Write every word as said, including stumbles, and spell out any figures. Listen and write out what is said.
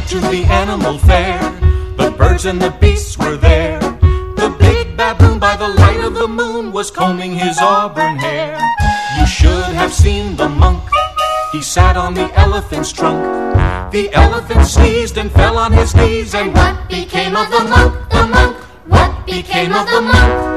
to the animal fair. The birds and the beasts were there. The big baboon by the light of the moon was combing his auburn hair. You should have seen the monk. He sat on the elephant's trunk. The elephant sneezed and fell on his knees. And what became of the monk, the monk? What became of the monk?